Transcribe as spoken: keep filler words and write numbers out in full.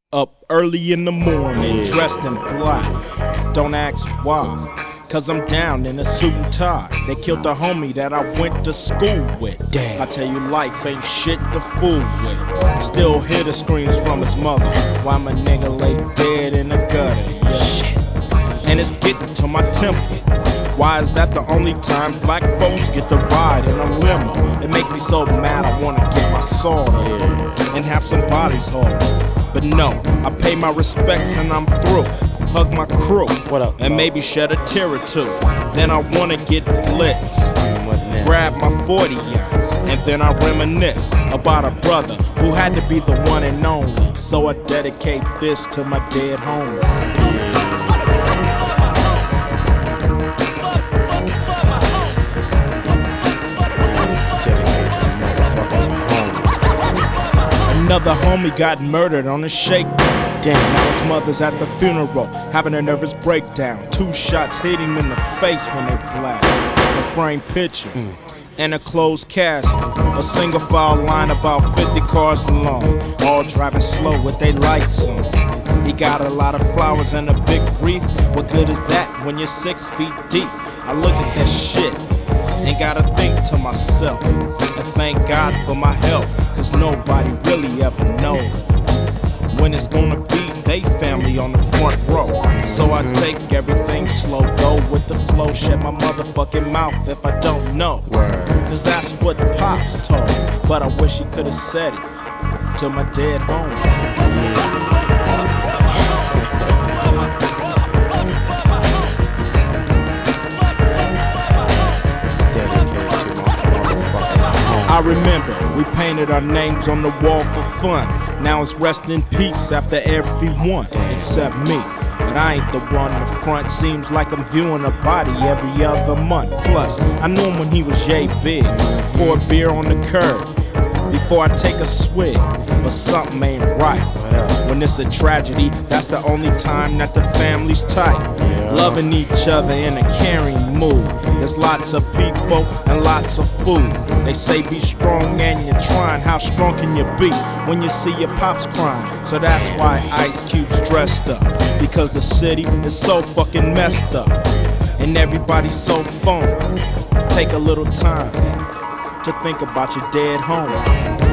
Up early in the morning, dressed in black. Don't ask why, cause I'm down in a suit and tie. They killed the homie that I went to school with. Damn. I tell you, life ain't shit to fool with. Still hear the screams from his mother while my nigga lay dead in the gutter. Yeah. And it's getting to my temple. Why is that the only time black folks get to ride in a limo? It make me so mad I wanna get my sword and have some bodies hauled. But no, I pay my respects and I'm through. Hug my crew, what up, and maybe shed a tear or two. Then I wanna get blitz, grab my forty ounce, and then I reminisce about a brother who had to be the one and only. So I dedicate this to my dead homies. Another homie got murdered on a shakedown. Damn, now his mother's at the funeral, having a nervous breakdown. Two shots hit him in the face when they blast. A framed picture mm. and a closed casket. A single file line about fifty cars long, all driving slow with their lights on. He got a lot of flowers and a big wreath. What good is that when you're six feet deep? I look at that shit and gotta think to myself and thank God for my health. Cause nobody really ever knows when it's gonna be they family on the front row. So I take everything slow, go with the flow, shut my motherfucking mouth if I don't know. Cause that's what Pops told, but I wish he could've said it to my dead home. I remember we painted our names on the wall for fun. Now it's rest in peace after everyone except me. But I ain't the one in the front. Seems like I'm viewing a body every other month. Plus, I knew him when he was yay big. Pour beer on the curb before I take a swig. But something ain't right. When it's a tragedy, that's the only time that the family's tight. Loving each other in a caring mood. There's lots of people and lots of food. They say be strong and you're trying. How strong can you be when you see your pops crying? So that's why Ice Cube's dressed up, because the city is so fucking messed up and everybody's so phony. Take a little time to think about your dead home.